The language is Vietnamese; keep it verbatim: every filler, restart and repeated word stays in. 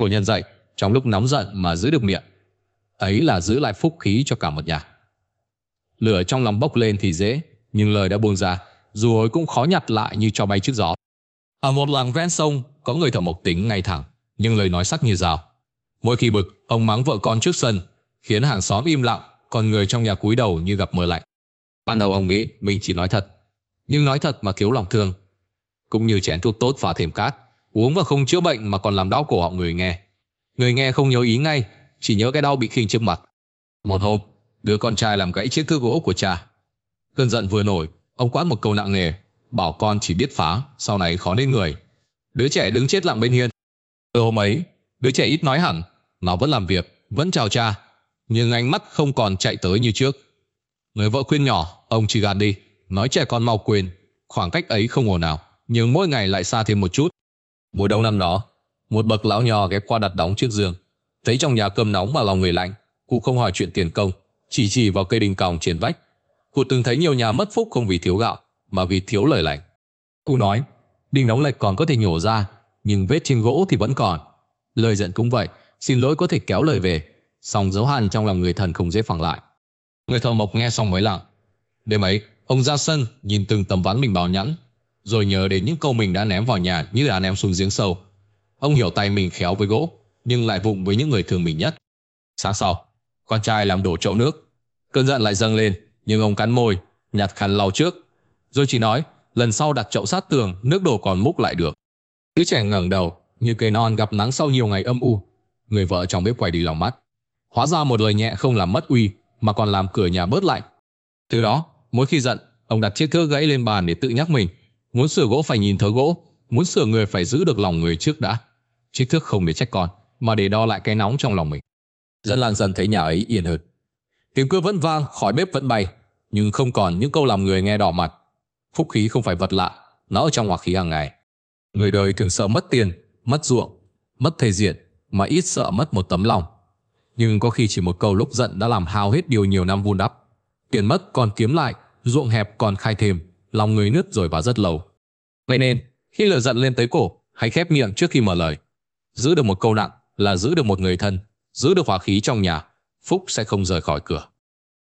cổ nhân dậy, trong lúc nóng giận mà giữ được miệng. Ấy là giữ lại phúc khí cho cả một nhà. Lửa trong lòng bốc lên thì dễ, nhưng lời đã buông ra, rồi cũng khó nhặt lại như tro bay trước gió. Ở một làng ven sông, có người thợ mộc tính ngay thẳng, nhưng lời nói sắc như dao. Mỗi khi bực, ông mắng vợ con trước sân, khiến hàng xóm im lặng, còn người trong nhà cúi đầu như gặp mưa lạnh. Ban đầu ông nghĩ mình chỉ nói thật, nhưng nói thật mà thiếu lòng thương, cũng như chén thuốc tốt pha thêm cát, uống và không chữa bệnh mà còn làm đau cổ họng người nghe. Người nghe không nhớ ý ngay, chỉ nhớ cái đau bị khinh trước mặt. Một hôm, đứa con trai làm gãy chiếc thước gỗ của cha. Cơn giận vừa nổi, ông quát một câu nặng nề, bảo con chỉ biết phá, sau này khó nên người. Đứa trẻ đứng chết lặng bên hiên. Từ hôm ấy, đứa trẻ ít nói hẳn, nó vẫn làm việc, vẫn chào cha, nhưng ánh mắt không còn chạy tới như trước. Người vợ khuyên nhỏ, ông chỉ gạt đi, nói trẻ con mau quên. Khoảng cách ấy không ồn ào, nhưng mỗi ngày lại xa thêm một chút. Mùa đông năm đó, một bậc lão nho ghé qua đặt đóng chiếc giường, thấy trong nhà cơm nóng mà lòng người lạnh. Cụ không hỏi chuyện tiền công, chỉ chỉ vào cây đinh còng trên vách. Cụ từng thấy nhiều nhà mất phúc không vì thiếu gạo, mà vì thiếu lời lành. Cụ nói, đinh đóng lệch còn có thể nhổ ra, nhưng vết trên gỗ thì vẫn còn. Lời giận cũng vậy, xin lỗi có thể kéo lời về, song dấu hằn trong lòng người thần không dễ phẳng lại. Người thợ mộc nghe xong mới lặng. Đêm ấy, ông ra sân nhìn từng tấm ván mình bào nhẵn, rồi nhớ đến những câu mình đã ném vào nhà như là ném xuống giếng sâu. Ông hiểu tay mình khéo với gỗ, nhưng lại vụng với những người thương mình nhất. Sáng sau, con trai làm đổ chậu nước. Cơn giận lại dâng lên, nhưng ông cắn môi, nhặt khăn lau trước, rồi chỉ nói, lần sau đặt chậu sát tường, nước đổ còn múc lại được. Đứa trẻ ngẩng đầu, như cây non gặp nắng sau nhiều ngày âm u. Người vợ trong bếp quay đi lòng mắt. Hóa ra một lời nhẹ không làm mất uy, mà còn làm cửa nhà bớt lạnh. Từ đó, mỗi khi giận, ông đặt chiếc thước gãy lên bàn để tự nhắc mình, muốn sửa gỗ phải nhìn thớ gỗ, muốn sửa người phải giữ được lòng người trước đã. Chiếc thước không để trách con, mà để đo lại cái nóng trong lòng mình. Dân làng dần thấy nhà ấy yên hơn. Tiếng cưa vẫn vang, khói bếp vẫn bay, nhưng không còn những câu làm người nghe đỏ mặt. Phúc khí không phải vật lạ, nó ở trong hòa khí hàng ngày. Người đời thường sợ mất tiền, mất ruộng, mất thể diện, mà ít sợ mất một tấm lòng. Nhưng có khi chỉ một câu lúc giận đã làm hao hết điều nhiều năm vun đắp. Tiền mất còn kiếm lại, ruộng hẹp còn khai thêm, lòng người nứt rồi và rất lâu. Vậy nên, khi lửa giận lên tới cổ, hãy khép miệng trước khi mở lời. Giữ được một câu nặng là giữ được một người thân, giữ được hòa khí trong nhà, phúc sẽ không rời khỏi cửa.